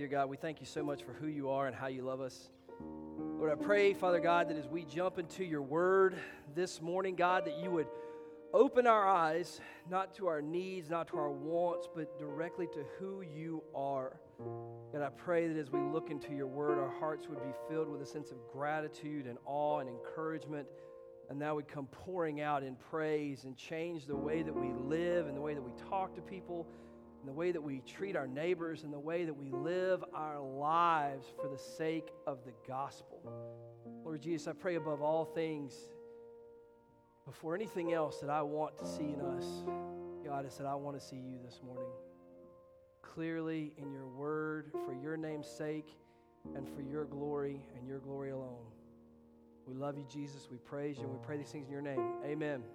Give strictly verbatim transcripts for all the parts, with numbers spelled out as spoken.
Dear God, we thank you so much for who you are and how you love us. Lord, I pray, Father God, that as we jump into your word this morning, God, that you would open our eyes, not to our needs, not to our wants, but directly to who you are. God, I pray that as we look into your word, our hearts would be filled with a sense of gratitude and awe and encouragement, and that would come pouring out in praise and change the way that we live and the way that we talk to people and the way that we treat our neighbors and the way that we live our lives for the sake of the gospel. Lord Jesus, I pray above all things, before anything else that I want to see in us, God, I said I want to see you this morning. Clearly in your word, for your name's sake, and for your glory and your glory alone. We love you, Jesus. We praise you, and we pray these things in your name. Amen.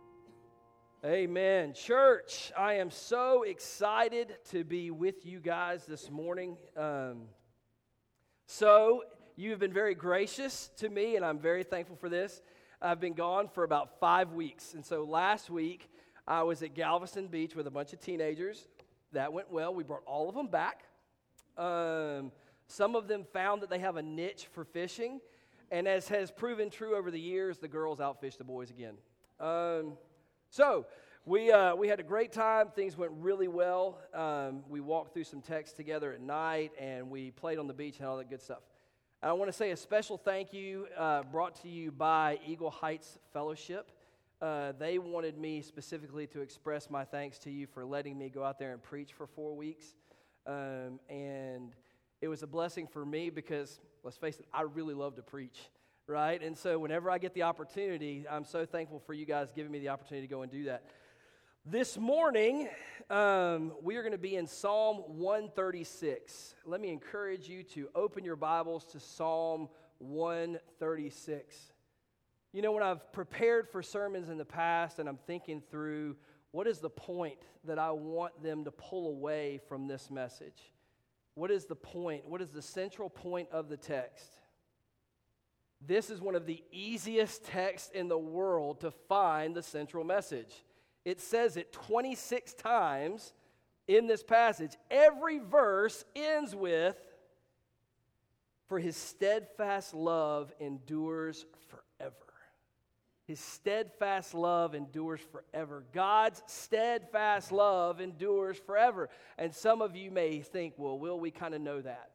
Amen. Church, I am so excited to be with you guys this morning. Um, so, you have been very gracious to me, and I'm very thankful for this. I've been gone for about five weeks, and so last week, I was at Galveston Beach with a bunch of teenagers. That went well. We brought all of them back. Um, some of them found that they have a niche for fishing, and as has proven true over the years, the girls outfish the boys again. Um, so we uh, we had a great time. Things went really well. Um, we walked through some texts together at night, and we played on the beach and all that good stuff. I want to say a special thank you uh, brought to you by Eagle Heights Fellowship. Uh, they wanted me specifically to express my thanks to you for letting me go out there and preach for four weeks. Um, and it was a blessing for me because, let's face it, I really love to preach, right? And so whenever I get the opportunity, I'm so thankful for you guys giving me the opportunity to go and do that. This morning, um, we are going to be in Psalm one thirty-six. Let me encourage you to open your Bibles to Psalm one thirty-six. You know, when I've prepared for sermons in the past and I'm thinking through what is the point that I want them to pull away from this message? What is the point? What is the central point of the text? This is one of the easiest texts in the world to find the central message. It says it twenty-six times in this passage. Every verse ends with, "For his steadfast love endures forever." His steadfast love endures forever. God's steadfast love endures forever. And some of you may think, well, Will, we kind of know that.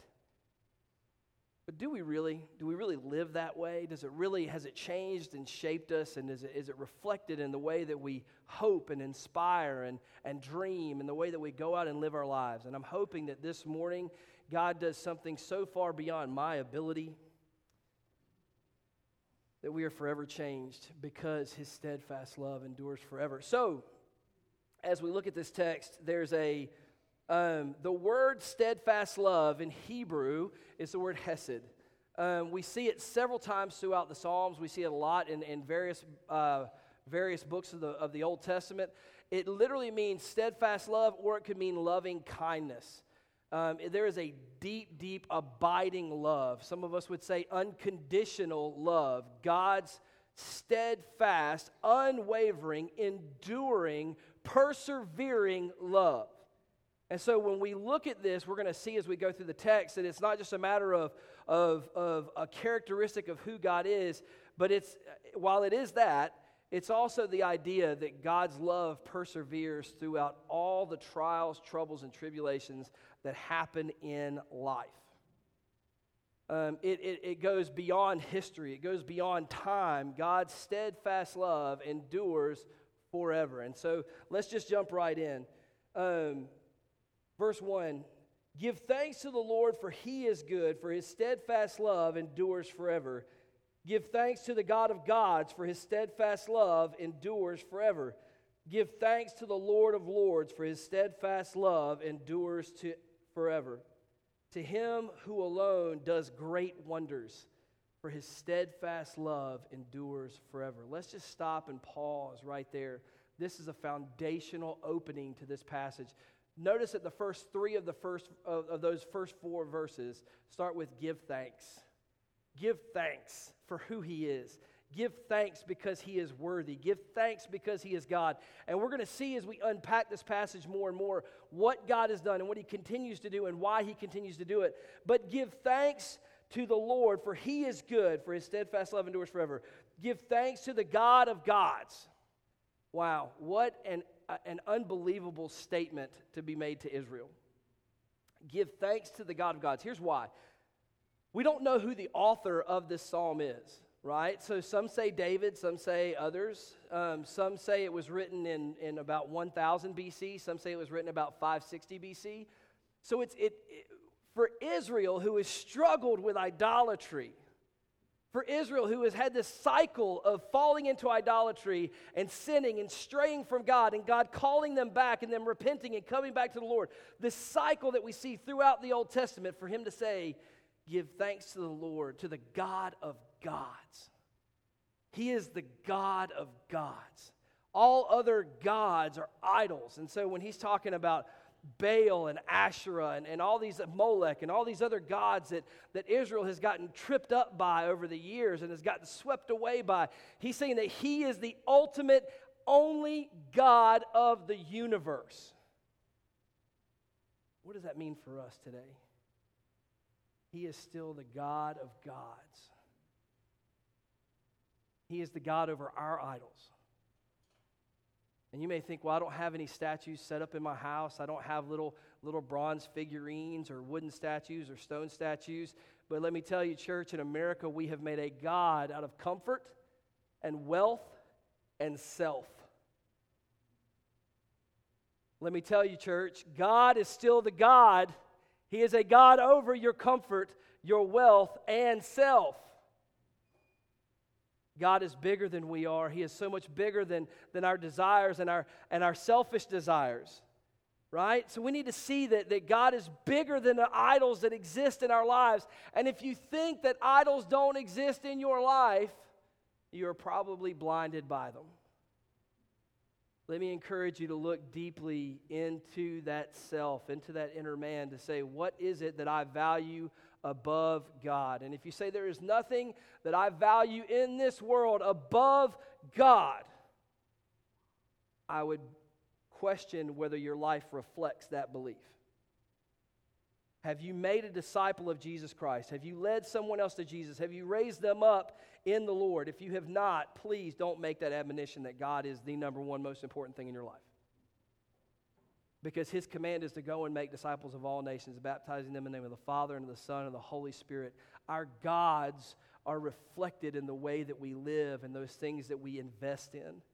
But do we really? Do we really live that way? Does it really, has it changed and shaped us? And is it, is it reflected in the way that we hope and inspire and, and dream and the way that we go out and live our lives? And I'm hoping that this morning God does something so far beyond my ability that we are forever changed because his steadfast love endures forever. So, as we look at this text, there's a, um, the word steadfast love in Hebrew is the word hesed. Um, we see it several times throughout the Psalms. We see it a lot in, in various uh, various books of the, of the Old Testament. It literally means steadfast love, or it could mean loving kindness. Um, there is a deep, deep, abiding love. Some of us would say unconditional love. God's steadfast, unwavering, enduring, persevering love. And so when we look at this, we're going to see as we go through the text that it's not just a matter of, of, of a characteristic of who God is, but it's while it is that, it's also the idea that God's love perseveres throughout all the trials, troubles, and tribulations that happen in life. Um, it, it, it goes beyond history. It goes beyond time. God's steadfast love endures forever. And so let's just jump right in. Um, verse one, "Give thanks to the Lord, for he is good, for his steadfast love endures forever. Give thanks to the God of gods, for his steadfast love endures forever. Give thanks to the Lord of lords, for his steadfast love endures to forever. To him who alone does great wonders, for his steadfast love endures forever." Let's just stop and pause right there. This is a foundational opening to this passage. Notice that the first three of the first of, of those first four verses start with "give thanks." Give thanks for who he is. Give thanks because he is worthy. Give thanks because he is God. And we're going to see as we unpack this passage more and more what God has done and what he continues to do and why he continues to do it. But give thanks to the Lord, for he is good, for his steadfast love endures forever. Give thanks to the God of gods. Wow, what an, an unbelievable statement to be made to Israel. Give thanks to the God of gods. Here's why. We don't know who the author of this psalm is, right? So some say David, some say others. Um, some say it was written in, in about one thousand B C. Some say it was written about five sixty B C. So it's it, it for Israel, who has struggled with idolatry, for Israel, who has had this cycle of falling into idolatry and sinning and straying from God and God calling them back and them repenting and coming back to the Lord, this cycle that we see throughout the Old Testament, for him to say, give thanks to the Lord, to the God of gods. He is the God of gods. All other gods are idols. And so when he's talking about Baal and Asherah and, and all these, Molech and all these other gods that, that Israel has gotten tripped up by over the years and has gotten swept away by, he's saying that he is the ultimate, only God of the universe. What does that mean for us today? He is still the God of gods. He is the God over our idols. And you may think, well, I don't have any statues set up in my house. I don't have little, little bronze figurines or wooden statues or stone statues. But let me tell you, church, in America, we have made a God out of comfort and wealth and self. Let me tell you, church, God is still the God. He is a God over your comfort, your wealth, and self. God is bigger than we are. He is so much bigger than, than our desires and our, and our selfish desires, right? So we need to see that, that God is bigger than the idols that exist in our lives. And if you think that idols don't exist in your life, you are probably blinded by them. Let me encourage you to look deeply into that self, into that inner man, to say, what is it that I value above God? And if you say there is nothing that I value in this world above God, I would question whether your life reflects that belief. Have you made a disciple of Jesus Christ? Have you led someone else to Jesus? Have you raised them up in the Lord? If you have not, please don't make that admonition that God is the number one most important thing in your life. Because his command is to go and make disciples of all nations, baptizing them in the name of the Father and of the Son and the Holy Spirit. Our gods are reflected in the way that we live and those things that we invest in.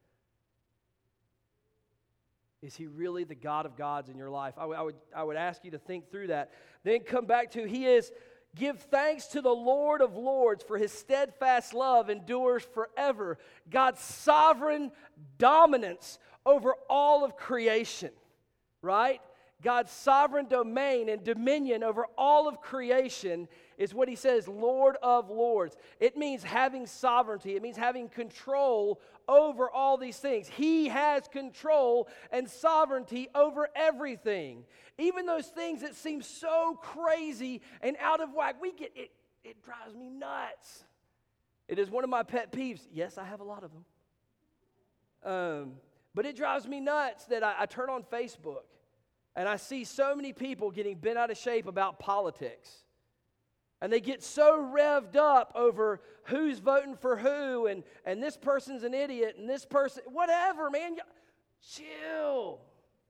Is he really the God of gods in your life? I, w- I would, I would ask you to think through that. Then come back to, he is, give thanks to the Lord of lords, for his steadfast love endures forever. God's sovereign dominance over all of creation. Right? God's sovereign domain and dominion over all of creation is what he says, Lord of lords. It means having sovereignty. It means having control over all these things. He has control and sovereignty over everything. Even those things that seem so crazy and out of whack, we get it, it drives me nuts. It is one of my pet peeves. Yes, I have a lot of them. Um But it drives me nuts that I, I turn on Facebook and I see so many people getting bent out of shape about politics. And they get so revved up over who's voting for who and, and this person's an idiot and this person, whatever, man. Chill.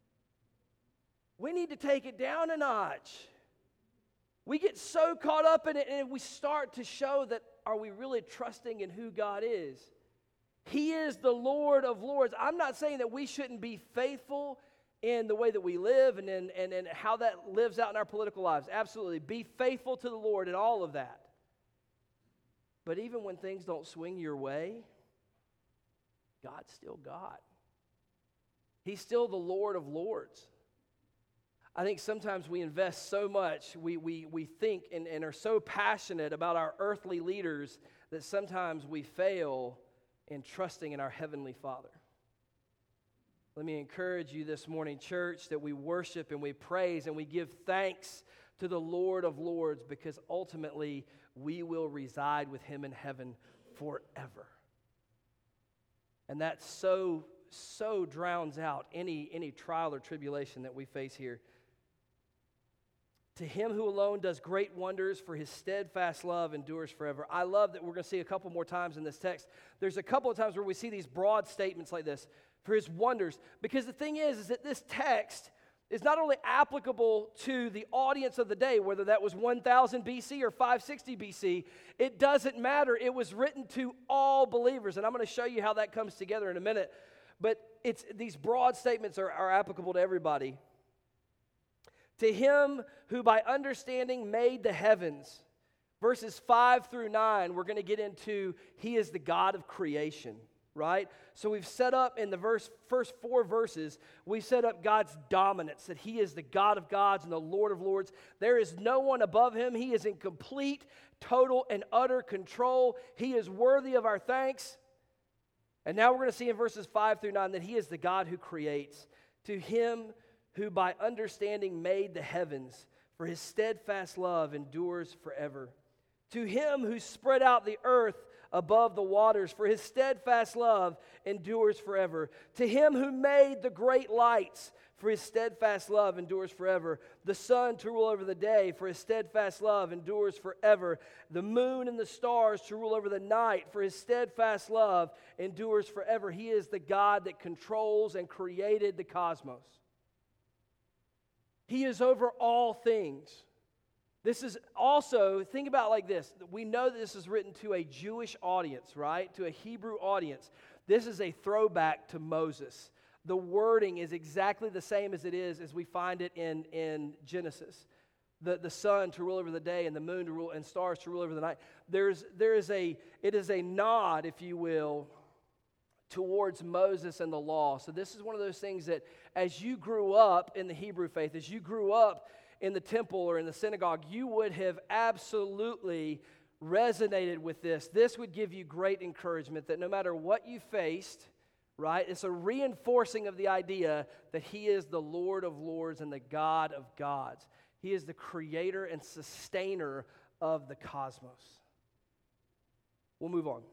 We need to take it down a notch. We get so caught up in it and we start to show that, are we really trusting in who God is? He is the Lord of lords. I'm not saying that we shouldn't be faithful in the way that we live and in and, and how that lives out in our political lives. Absolutely. Be faithful to the Lord in all of that. But even when things don't swing your way, God's still God. He's still the Lord of lords. I think sometimes we invest so much, we, we, we think and, and are so passionate about our earthly leaders that sometimes we fail in trusting in our Heavenly Father. Let me encourage you this morning, church, that we worship and we praise and we give thanks to the Lord of lords, because ultimately we will reside with him in heaven forever. And that so, so drowns out any, any trial or tribulation that we face here. To him who alone does great wonders, for his steadfast love endures forever. I love that we're going to see a couple more times in this text. There's a couple of times where we see these broad statements like this, for his wonders. Because the thing is, is that this text is not only applicable to the audience of the day, whether that was one thousand B C or five sixty B C, it doesn't matter. It was written to all believers, and I'm going to show you how that comes together in a minute. But it's these broad statements are, are applicable to everybody. To him who by understanding made the heavens. Verses five through nine, we're going to get into he is the God of creation, right? So we've set up in the verse, first four verses, we set up God's dominance, that he is the God of gods and the Lord of lords. There is no one above him. He is in complete, total, and utter control. He is worthy of our thanks. And now we're going to see in verses five through nine that he is the God who creates. To him who by understanding made the heavens, for his steadfast love endures forever. To him who spread out the earth above the waters, for his steadfast love endures forever. To him who made the great lights, for his steadfast love endures forever. The sun to rule over the day, for his steadfast love endures forever. The moon and the stars to rule over the night, for his steadfast love endures forever. He is the God that controls and created the cosmos. He is over all things. This is also, think about it like this. We know that this is written to a Jewish audience, right? To a Hebrew audience. This is a throwback to Moses. The wording is exactly the same as it is as we find it in, in Genesis. The, the sun to rule over the day and the moon to rule and stars to rule over the night. There's, there is a, it is a nod, if you will, towards Moses and the law. So this is one of those things that as you grew up in the Hebrew faith, as you grew up in the temple or in the synagogue, you would have absolutely resonated with this. This would give you great encouragement that no matter what you faced, right, it's a reinforcing of the idea that he is the Lord of lords and the God of gods. He is the creator and sustainer of the cosmos. We'll move on.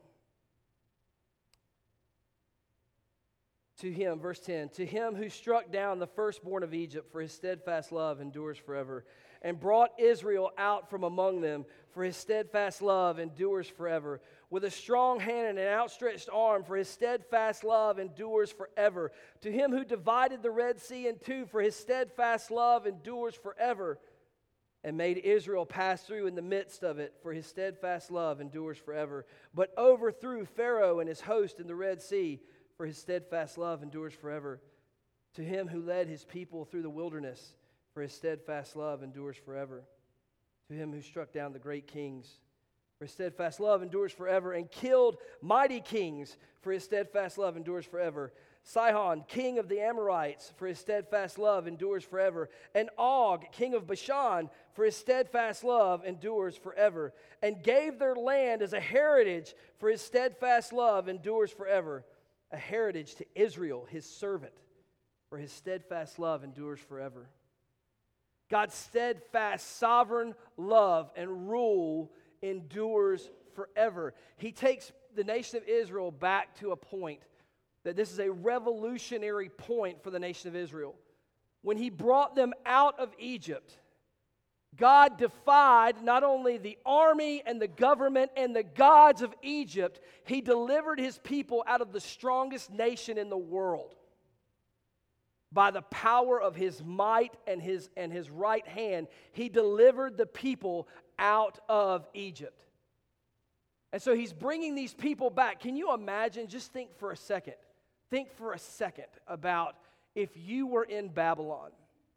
To him, verse ten, to him who struck down the firstborn of Egypt, for his steadfast love endures forever, and brought Israel out from among them, for his steadfast love endures forever. With a strong hand and an outstretched arm, for his steadfast love endures forever. To him who divided the Red Sea in two, for his steadfast love endures forever, and made Israel pass through in the midst of it, for his steadfast love endures forever. But overthrew Pharaoh and his host in the Red Sea, for his steadfast love endures forever. To him who led his people through the wilderness, for his steadfast love endures forever. To him who struck down the great kings, for his steadfast love endures forever, and killed mighty kings, for his steadfast love endures forever. Sihon, king of the Amorites, for his steadfast love endures forever. And Og, king of Bashan, for his steadfast love endures forever. And gave their land as a heritage, for his steadfast love endures forever. A heritage to Israel, his servant, for his steadfast love endures forever. God's steadfast, sovereign love and rule endures forever. He takes the nation of Israel back to a point that this is a revolutionary point for the nation of Israel. When he brought them out of Egypt, God defied not only the army and the government and the gods of Egypt, he delivered his people out of the strongest nation in the world. By the power of his might and his, and his right hand, he delivered the people out of Egypt. And so he's bringing these people back. Can you imagine? Just think for a second. Think for a second about if you were in Babylon.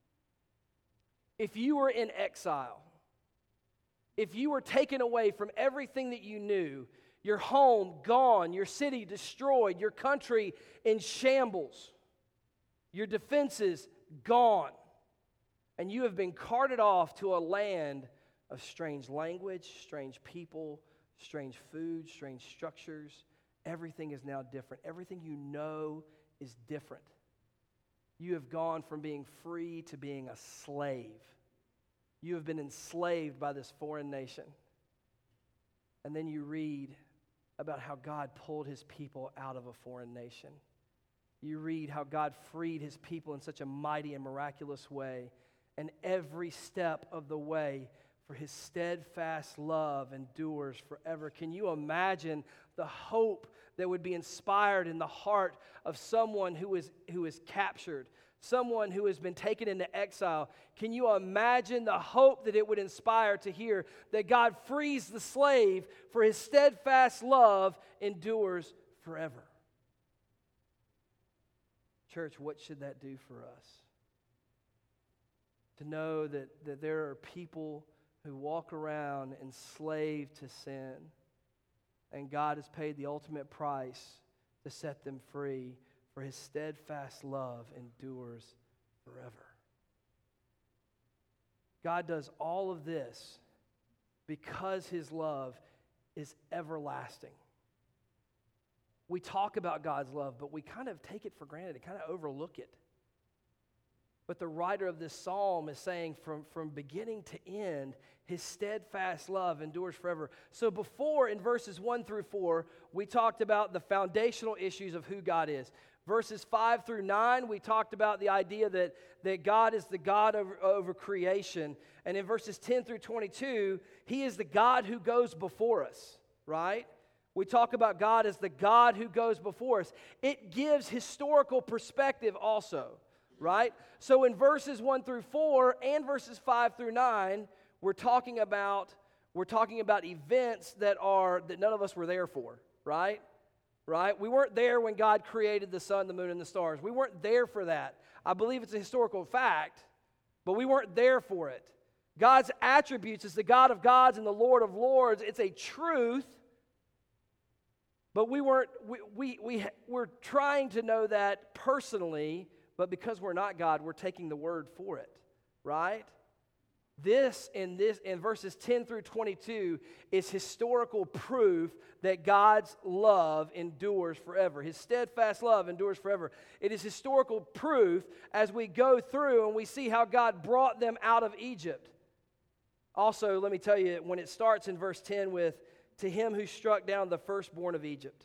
If you were in exile, if you were taken away from everything that you knew, your home gone, your city destroyed, your country in shambles, your defenses gone, and you have been carted off to a land of strange language, strange people, strange food, strange structures. Everything is now different. Everything you know is different. You have gone from being free to being a slave. You have been enslaved by this foreign nation. And then you read about how God pulled his people out of a foreign nation. You read how God freed his people in such a mighty and miraculous way. And every step of the way, for his steadfast love endures forever. Can you imagine the hope that would be inspired in the heart of someone who is, who is captured, someone who has been taken into exile? Can you imagine the hope that it would inspire to hear that God frees the slave, for his steadfast love endures forever? Church, what should that do for us? To know that, that there are people who walk around enslaved to sin, and God has paid the ultimate price to set them free, for his steadfast love endures forever. God does all of this because his love is everlasting. We talk about God's love, but we kind of take it for granted and kind of overlook it. But the writer of this psalm is saying from, from beginning to end, his steadfast love endures forever. So before, in verses one through four, we talked about the foundational issues of who God is. Verses five through nine, we talked about the idea that, that God is the God over, over creation. And in verses ten through twenty-two, he is the God who goes before us, right? We talk about God as the God who goes before us. It gives historical perspective also, right? So in verses one through four and verses five through nine, we're talking about we're talking about events that are that none of us were there for, right? Right? We weren't there when God created the sun, the moon, and the stars. We weren't there for that. I believe it's a historical fact, but we weren't there for it. God's attributes as the God of gods and the Lord of lords, it's a truth, but we weren't we we, we we're trying to know that personally. But because we're not God, we're taking the word for it, right? This in this in verses ten through twenty-two is historical proof that God's love endures forever. His steadfast love endures forever. It is historical proof as we go through and we see how God brought them out of Egypt. Also, let me tell you, when it starts in verse ten with, "To him who struck down the firstborn of Egypt."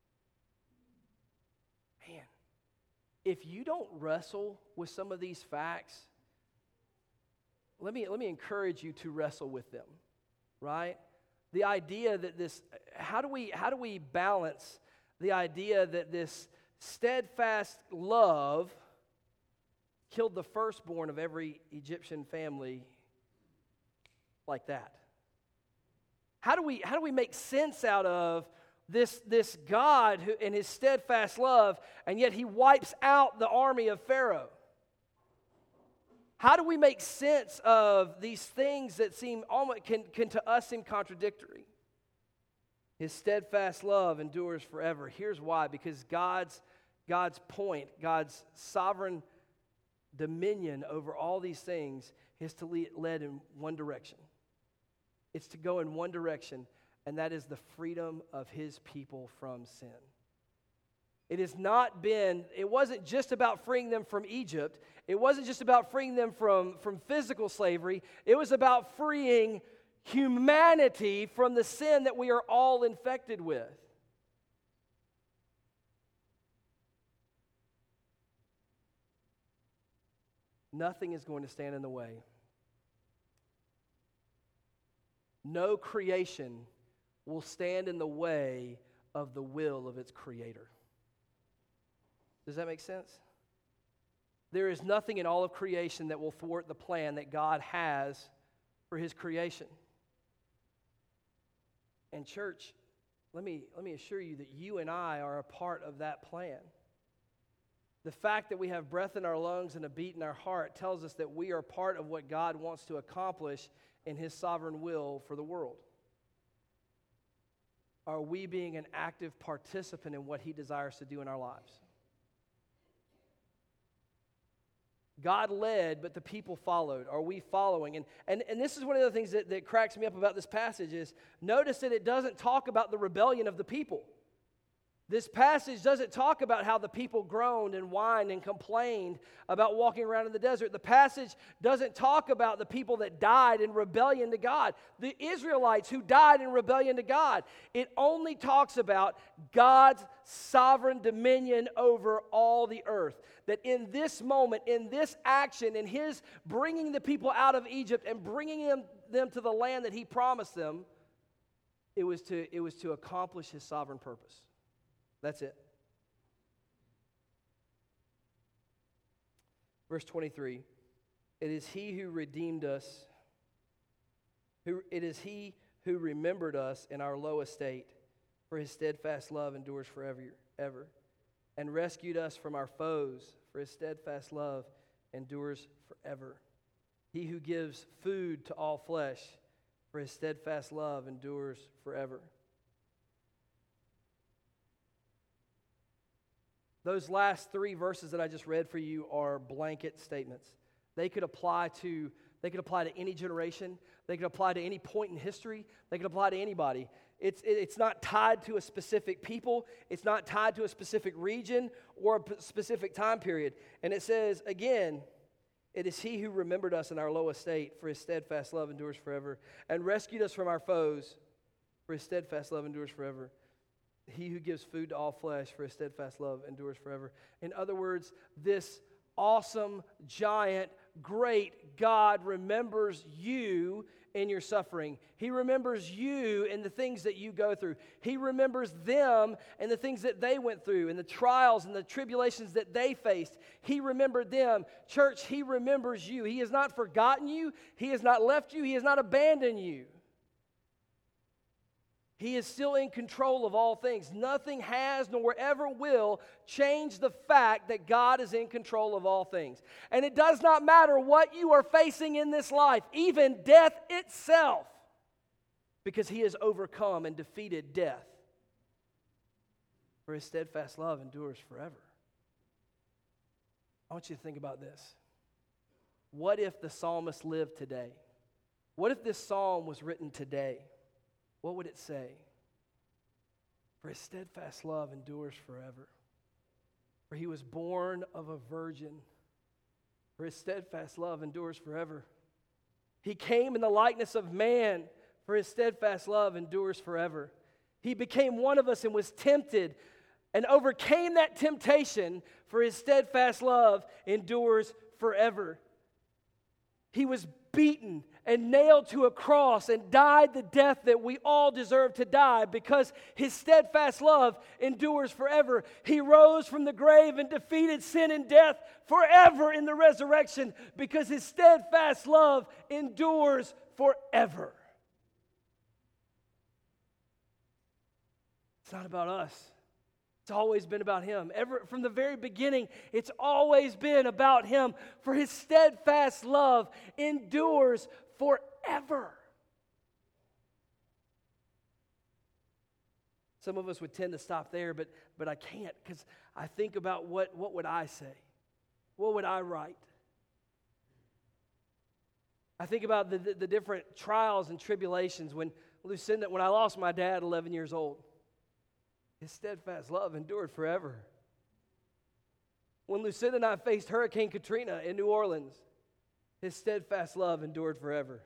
If you don't wrestle with some of these facts, let me, let me encourage you to wrestle with them, right? The idea that this, how do we, how do we balance the idea that this steadfast love killed the firstborn of every Egyptian family like that? How do we, how do we make sense out of This, this God who, in his steadfast love, and yet he wipes out the army of Pharaoh? How do we make sense of these things that seem almost can, can to us seem contradictory? His steadfast love endures forever. Here's why: because God's God's point, God's sovereign dominion over all these things is to lead led in one direction. It's to go in one direction. And that is the freedom of his people from sin. It has not been, it wasn't just about freeing them from Egypt. It wasn't just about freeing them from, from physical slavery. It was about freeing humanity from the sin that we are all infected with. Nothing is going to stand in the way. No creation will stand in the way of the will of its creator. Does that make sense? There is nothing in all of creation that will thwart the plan that God has for his creation. And church, let me, let me assure you that you and I are a part of that plan. The fact that we have breath in our lungs and a beat in our heart tells us that we are part of what God wants to accomplish in his sovereign will for the world. Are we being an active participant in what he desires to do in our lives? God led, but the people followed. Are we following? And, and, and this is one of the things that, that cracks me up about this passage is, notice that it doesn't talk about the rebellion of the people. This passage doesn't talk about how the people groaned and whined and complained about walking around in the desert. The passage doesn't talk about the people that died in rebellion to God, the Israelites who died in rebellion to God. It only talks about God's sovereign dominion over all the earth. That in this moment, in this action, in His bringing the people out of Egypt and bringing them, them to the land that He promised them, it was to, it was to accomplish His sovereign purpose. That's it. Verse twenty-three, it is He who redeemed us, who it is He who remembered us in our low estate, for His steadfast love endures forever, ever, and rescued us from our foes, for His steadfast love endures forever. He who gives food to all flesh, for His steadfast love endures forever. Those last three verses that I just read for you are blanket statements. They could apply to, they could apply to any generation. They could apply to any point in history. They could apply to anybody. It's, it's not tied to a specific people. It's not tied to a specific region or a p- specific time period. And it says, again, it is He who remembered us in our low estate, for His steadfast love endures forever, and rescued us from our foes, for His steadfast love endures forever. He who gives food to all flesh, for His steadfast love endures forever. In other words, this awesome, giant, great God remembers you in your suffering. He remembers you in the things that you go through. He remembers them and the things that they went through and the trials and the tribulations that they faced. He remembered them. Church, He remembers you. He has not forgotten you. He has not left you. He has not abandoned you. He is still in control of all things. Nothing has nor ever will change the fact that God is in control of all things. And it does not matter what you are facing in this life, even death itself, because He has overcome and defeated death. For His steadfast love endures forever. I want you to think about this. What if the psalmist lived today? What if this psalm was written today? What would it say? For His steadfast love endures forever. For He was born of a virgin. For His steadfast love endures forever. He came in the likeness of man. For His steadfast love endures forever. He became one of us and was tempted and overcame that temptation. For His steadfast love endures forever. He was beaten and nailed to a cross and died the death that we all deserve to die because His steadfast love endures forever. He rose from the grave and defeated sin and death forever in the resurrection because His steadfast love endures forever. It's not about us. It's always been about Him. Ever, from the very beginning, it's always been about Him. For His steadfast love endures forever. Some of us would tend to stop there, but, but I can't because I think about what, what would I say? What would I write? I think about the, the, the different trials and tribulations when Lucinda, when I lost my dad at eleven years old. His steadfast love endured forever. When Lucinda and I faced Hurricane Katrina in New Orleans, His steadfast love endured forever.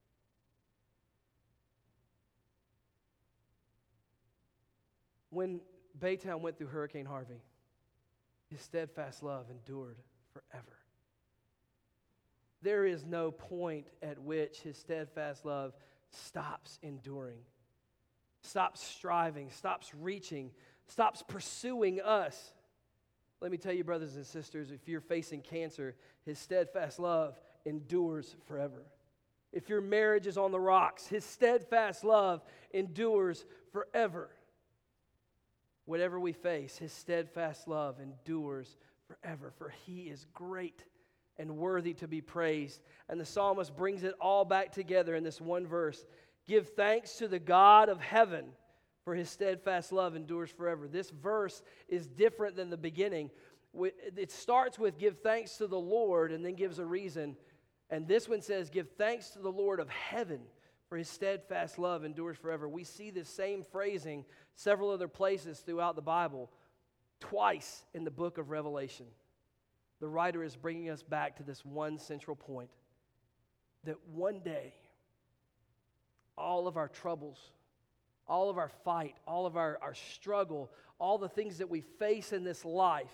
When Baytown went through Hurricane Harvey, His steadfast love endured forever. There is no point at which His steadfast love stops enduring. Stops striving, stops reaching, stops pursuing us. Let me tell you, brothers and sisters, if you're facing cancer, His steadfast love endures forever. If your marriage is on the rocks, His steadfast love endures forever. Whatever we face, His steadfast love endures forever, for He is great and worthy to be praised. And the psalmist brings it all back together in this one verse. Give thanks to the God of heaven, for His steadfast love endures forever. This verse is different than the beginning. It starts with give thanks to the Lord and then gives a reason. And this one says give thanks to the Lord of heaven, For his steadfast love endures forever. We see this same phrasing several other places throughout the Bible. Twice in the book of Revelation, the writer is bringing us back to this one central point, that one day, all of our troubles, all of our fight, all of our, our struggle, all the things that we face in this life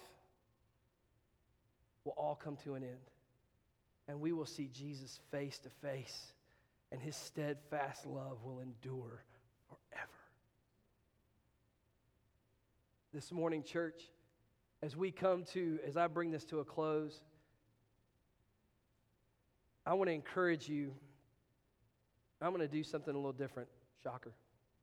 will all come to an end. And we will see Jesus face to face, and his steadfast love will endure forever. This morning, church, as we come to, as I bring this to a close, I want to encourage you. I'm going to do something a little different. Shocker.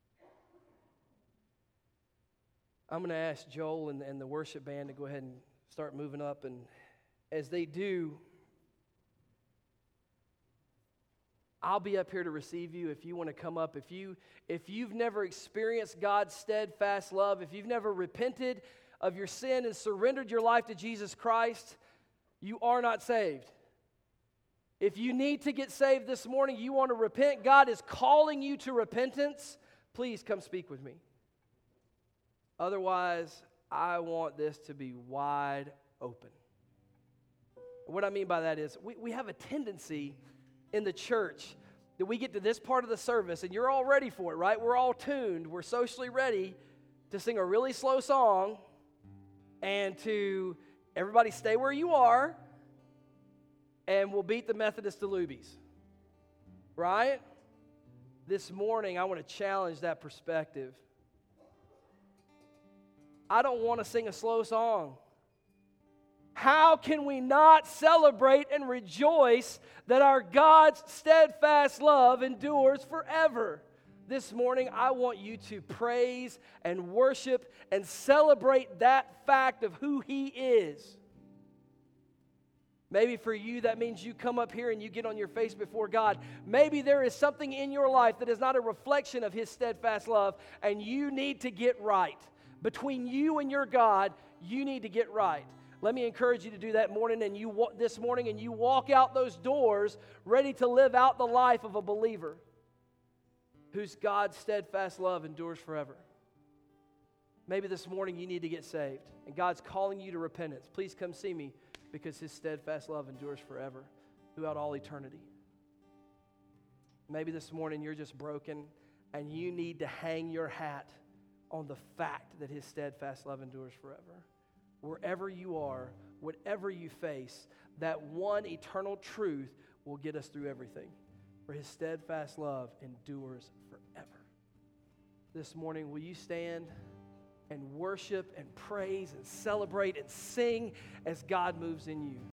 I'm going to ask Joel and, and the worship band to go ahead and start moving up. And as they do, I'll be up here to receive you if you want to come up. If, you, if you've never experienced God's steadfast love, if you've never repented of your sin and surrendered your life to Jesus Christ, you are not saved. If you need to get saved this morning, you want to repent, God is calling you to repentance, please come speak with me. Otherwise, I want this to be wide open. What I mean by that is we, we have a tendency in the church that we get to this part of the service, and you're all ready for it, right? We're all tuned. We're socially ready to sing a really slow song and to everybody stay where you are, and we'll beat the Methodist to Lubies, right? This morning, I want to challenge that perspective. I don't want to sing a slow song. How can we not celebrate and rejoice that our God's steadfast love endures forever? This morning, I want you to praise and worship and celebrate that fact of who he is. Maybe for you, that means you come up here and you get on your face before God. Maybe there is something in your life that is not a reflection of his steadfast love, and you need to get right. Between you and your God, you need to get right. Let me encourage you to do that morning and you this morning and you walk out those doors ready to live out the life of a believer whose God's steadfast love endures forever. Maybe this morning you need to get saved and God's calling you to repentance. Please come see me because his steadfast love endures forever throughout all eternity. Maybe this morning you're just broken and you need to hang your hat on the fact that his steadfast love endures forever. Wherever you are, whatever you face, that one eternal truth will get us through everything. For his steadfast love endures forever. This morning, will you stand and worship and praise and celebrate and sing as God moves in you?